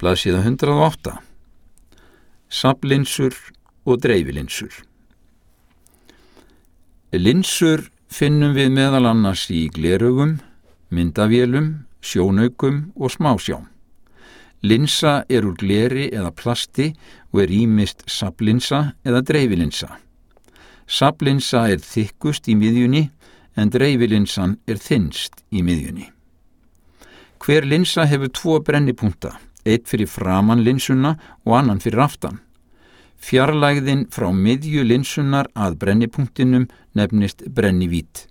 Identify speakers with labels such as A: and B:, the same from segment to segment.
A: Blaðsíða 108. Safnlinsur og dreifilinsur. Linsur finnum við meðal annars í gleraugum, myndavélum, sjónaukum og smásjám. Linsa úr gleri eða plasti og ýmist safnlinsa eða dreifilinsa. Safnlinsa þykkust í miðjunni en dreifilinsan þynnst í miðjunni. Hver linsa hefur 2 brennipunkta, einn fyrir framan linsuna og annan fyrir aftan. Fjarlægðin frá miðju linsunar að brennipunktinum nefnist brennivít.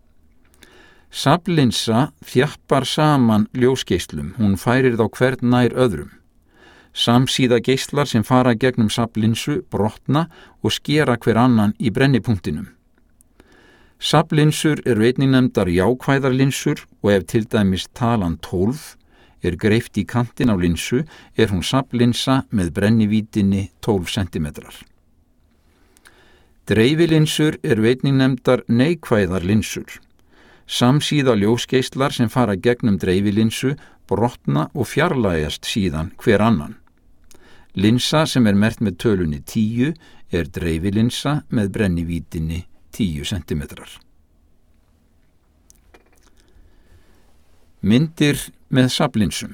A: Safnlinsa þjappar saman ljósgeislum, hún færir þá hvern nær öðrum. Samsíða geislar sem fara gegnum safnlinsu brotna og skera hver annan í brennipunktinum. Safnlinsur einnig nefndar jákvæðar linsur og ef til dæmis talan 12 greift í kantinn á linsu hún safnlinsa með brennivítinni 12 cm. Dreifilinsur einnig nefndar neikvæðar linsur. Samsíða ljósgeislar sem fara gegnum dreifilinsu brotna og fjarlægjast síðan hver annan. Linsa sem merkt með tölunni 10 dreifilinsa með brennivítinni 10 cm. Myndir með safnlinsum.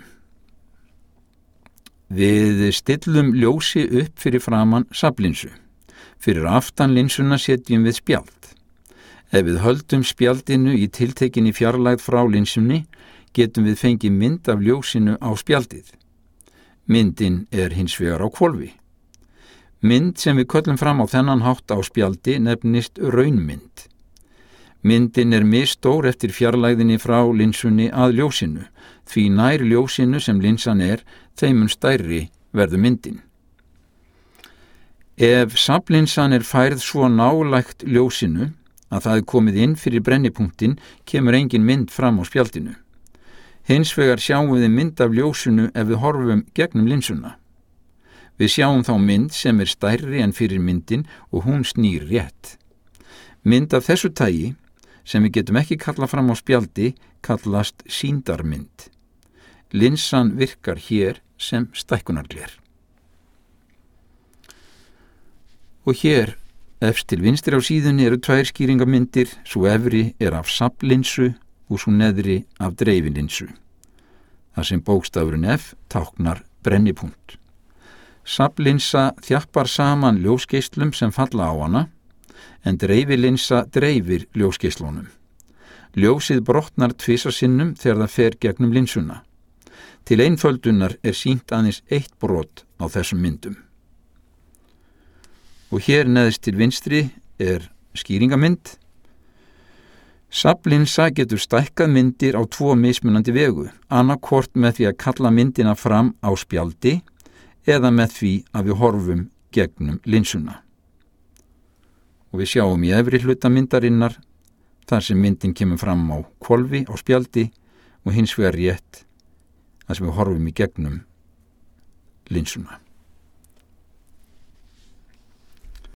A: Við stillum ljósi upp fyrir framan safnlinsu. Fyrir aftan linsuna setjum við spjald. Ef við höldum spjaldinu í tiltekinni fjarlægð frá linsunni, getum við fengið mynd af ljósinu á spjaldið. Myndin hins vegar á hvolfi. Mynd sem við köllum fram á þennan hátt á spjaldi nefnist raunmynd. Myndin misstór eftir fjarlægðinni frá linsunni að ljósinu, því nær ljósinu sem linsan þeim mun stærri verður myndin. Ef safnlinsan færð svo nálægt ljósinu að það komið inn fyrir brennipunktin, kemur engin mynd fram á spjaldinu. Hins vegar sjáum við mynd af ljósinu ef við horfum gegnum linsuna. Við sjáum þá mynd sem stærri en fyrir myndin og hún snýr rétt. Mynd af þessu tagi, sem við getum ekki kallað fram á spjaldi, kallast sýndarmynd. Linsan virkar hér sem stækkunargler. Og hér efst til vinstri á síðunni 2 skýringamyndir, svo efri af safnlinsu og svo neðri af dreifilinsu. Það sem bókstafurinn F táknar brennipunkt. Safnlinsa þjappar saman ljósgeislum sem falla á hana, en dreifilinsa dreifir ljósgeislunum. Ljósið brotnar 2 sinnum þegar það fer gegnum linsuna. Til einföldunar sýnt aðeins 1 brot á þessum myndum. Og hér neðst til vinstri skýringamynd. Safnlinsa getur stækkað myndir á 2 mismunandi vegu, annaðhvort með því að kalla myndina fram á spjaldi eða með því að við horfum gegnum linsuna. Og við sjáum í efri hluta myndarinnar þar sem myndin kemur fram á hvolfi á spjaldi og hins vegar rétt þar sem við horfum í gegnum linsuna.